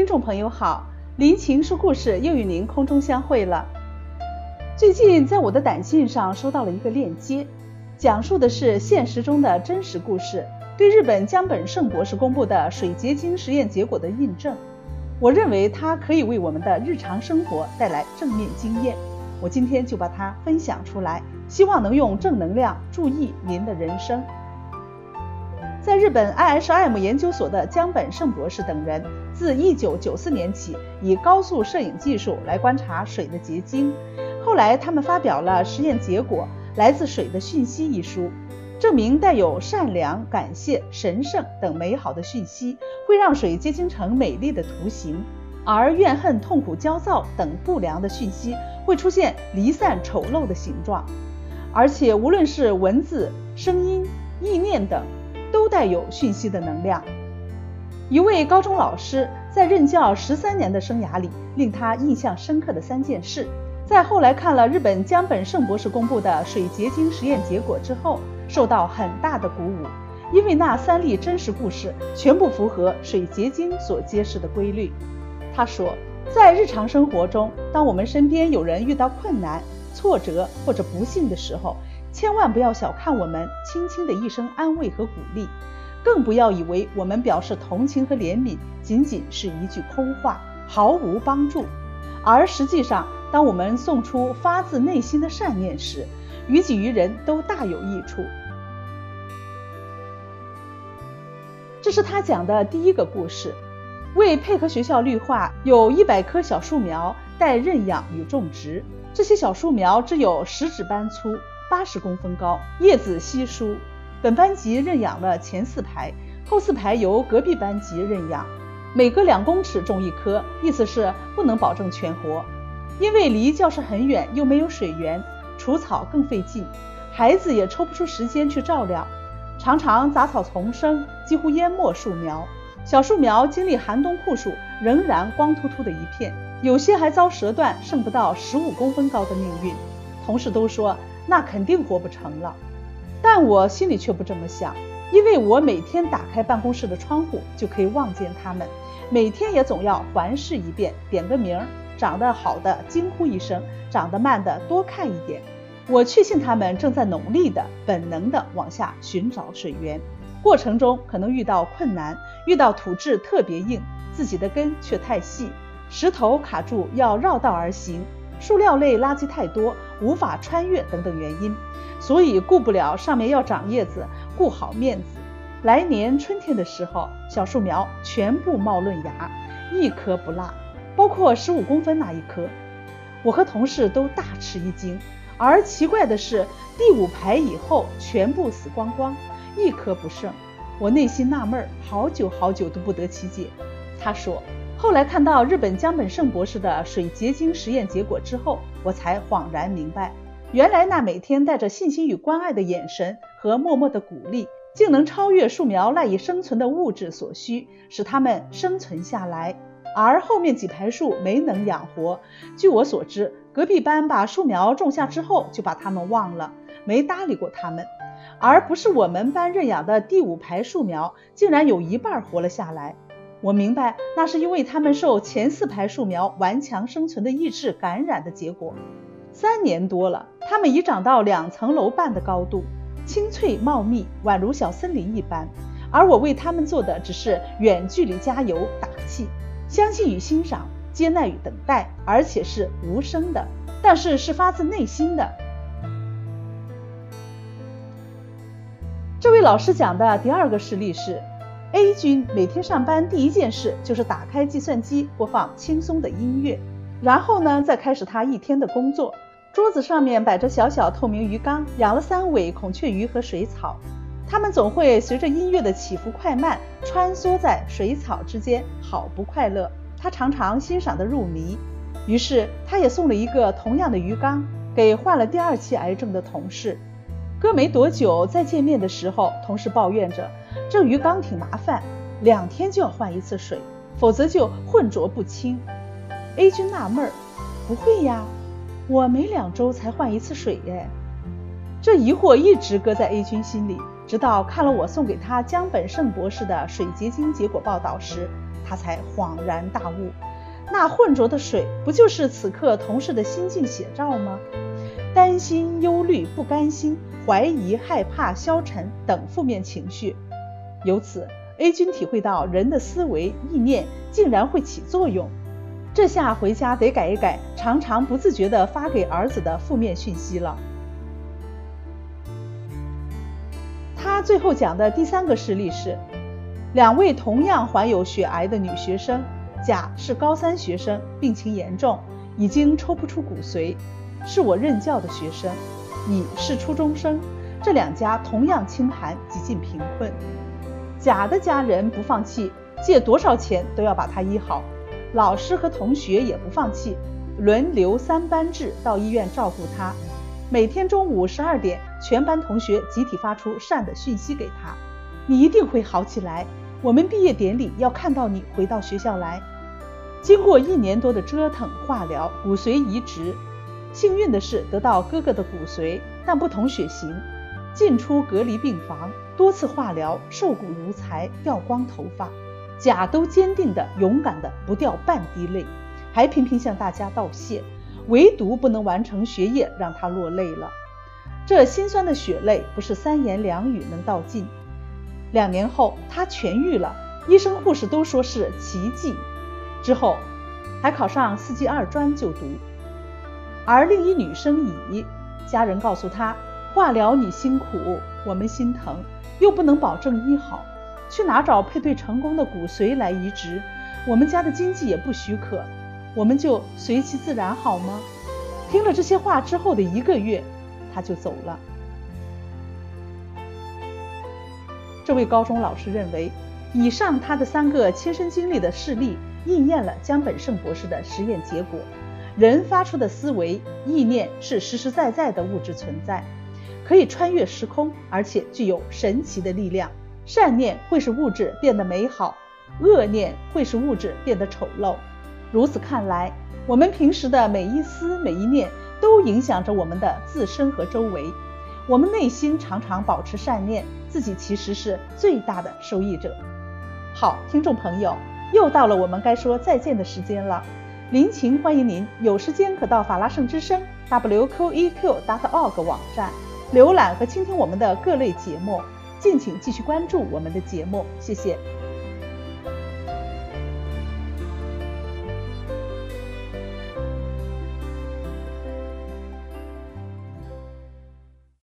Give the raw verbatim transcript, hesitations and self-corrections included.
听众朋友好，林晴说故事又与您空中相会了。最近在我的短信上收到了一个链接，讲述的是现实中的真实故事，对日本江本胜博士公布的水结晶实验结果的印证。我认为它可以为我们的日常生活带来正面经验，我今天就把它分享出来，希望能用正能量注意您的人生。在日本 I H M 研究所的江本胜博士等人，自一九九四年起以高速摄影技术来观察水的结晶。后来他们发表了实验结果《来自水的讯息》一书，证明带有善良、感谢、神圣等美好的讯息会让水结晶成美丽的图形，而怨恨、痛苦、焦躁等不良的讯息会出现离散、丑陋的形状。而且无论是文字、声音、意念等，都带有讯息的能量。一位高中老师在任教十三年的生涯里，令他印象深刻的三件事，在后来看了日本江本胜博士公布的水结晶实验结果之后，受到很大的鼓舞，因为那三例真实故事全部符合水结晶所揭示的规律。他说，在日常生活中，当我们身边有人遇到困难、挫折或者不幸的时候，千万不要小看我们轻轻的一声安慰和鼓励，更不要以为我们表示同情和怜悯仅仅是一句空话，毫无帮助。而实际上，当我们送出发自内心的善念时，于己于人都大有益处。这是他讲的第一个故事。为配合学校绿化，有一百棵小树苗待认养与种植。这些小树苗只有食指般粗，八十公分高，叶子稀疏。本班级认养了前四排，后四排由隔壁班级认养，每隔两公尺种一棵，意思是不能保证全活。因为离教室很远，又没有水源，除草更费劲，孩子也抽不出时间去照料，常常杂草丛生，几乎淹没树苗。小树苗经历寒冬酷暑，仍然光秃秃的一片，有些还遭折断，剩不到十五公分高的命运。同事都说那肯定活不成了，但我心里却不这么想，因为我每天打开办公室的窗户就可以望见它们，每天也总要环视一遍，点个名，长得好的惊呼一声，长得慢的多看一点。我确信他们正在努力的、本能的往下寻找水源，过程中可能遇到困难，遇到土质特别硬，自己的根却太细，石头卡住要绕道而行，塑料类垃圾太多无法穿越等等原因，所以顾不了上面要长叶子，顾好面子。来年春天的时候，小树苗全部冒嫩芽，一颗不落，包括十五公分那一颗。我和同事都大吃一惊，而奇怪的是，第五排以后全部死光光，一颗不剩。我内心纳闷，好久好久都不得其解。他说，后来看到日本江本胜博士的水结晶实验结果之后，我才恍然明白，原来那每天带着信心与关爱的眼神和默默的鼓励，竟能超越树苗赖以生存的物质所需，使它们生存下来。而后面几排树没能养活，据我所知，隔壁班把树苗种下之后就把它们忘了，没搭理过它们，而不是我们班认养的第五排树苗竟然有一半活了下来。我明白，那是因为它们受前四排树苗顽强生存的意志感染的结果。三年多了，它们已长到两层楼半的高度，青翠茂密，宛如小森林一般。而我为它们做的只是远距离加油打气，相信与欣赏，接纳与等待，而且是无声的，但是是发自内心的。这位老师讲的第二个事例是A 君每天上班第一件事就是打开计算机，播放轻松的音乐，然后呢再开始他一天的工作。桌子上面摆着小小透明鱼缸，养了三尾孔雀鱼和水草，它们总会随着音乐的起伏快慢穿梭在水草之间，好不快乐，他常常欣赏得入迷。于是他也送了一个同样的鱼缸给患了第二期癌症的同事。隔没多久再见面的时候，同事抱怨着这鱼缸挺麻烦，两天就要换一次水，否则就浑浊不清。 A 君纳闷，不会呀，我每两周才换一次水耶。这疑惑一直搁在 A 君心里，直到看了我送给他江本胜博士的水结晶结果报道时， 他才恍然大悟，那浑浊的水不就是此刻同事的心境写照吗？担心、忧虑、不甘心、怀疑、害怕、消沉等负面情绪。由此 A 君体会到人的思维意念竟然会起作用，这下回家得改一改常常不自觉地发给儿子的负面讯息了。他最后讲的第三个事例是，两位同样患有血癌的女学生，甲是高三学生，病情严重，已经抽不出骨髓，是我任教的学生；乙是初中生，这两家同样清寒，几近贫困。甲的家人不放弃，借多少钱都要把他医好，老师和同学也不放弃，轮流三班制到医院照顾他。每天中午十二点，全班同学集体发出善的讯息给他：你一定会好起来，我们毕业典礼要看到你回到学校来。经过一年多的折腾、化疗、骨髓移植，幸运的是得到哥哥的骨髓，但不同血型，进出隔离病房，多次化疗，瘦骨如柴，掉光头发。甲都坚定的、勇敢的不掉半滴泪，还频频向大家道谢，唯独不能完成学业，让他落泪了。这心酸的血泪不是三言两语能道尽。两年后他痊愈了，医生护士都说是奇迹，之后还考上四技二专就读。而另一女生乙，家人告诉她，化疗你辛苦，我们心疼，又不能保证医好，去哪找配对成功的骨髓来移植？我们家的经济也不许可，我们就随其自然好吗？听了这些话之后的一个月，他就走了。这位高中老师认为，以上他的三个亲身经历的事例应验了江本胜博士的实验结果。人发出的思维意念是实实在在的物质存在，可以穿越时空，而且具有神奇的力量。善念会使物质变得美好，恶念会使物质变得丑陋。如此看来，我们平时的每一思每一念都影响着我们的自身和周围。我们内心常常保持善念，自己其实是最大的受益者。好，听众朋友，又到了我们该说再见的时间了。林晴欢迎您有时间可到法拉盛之声 W Q E Q 点 org 网站浏览和倾听我们的各类节目，敬请继续关注我们的节目，谢谢。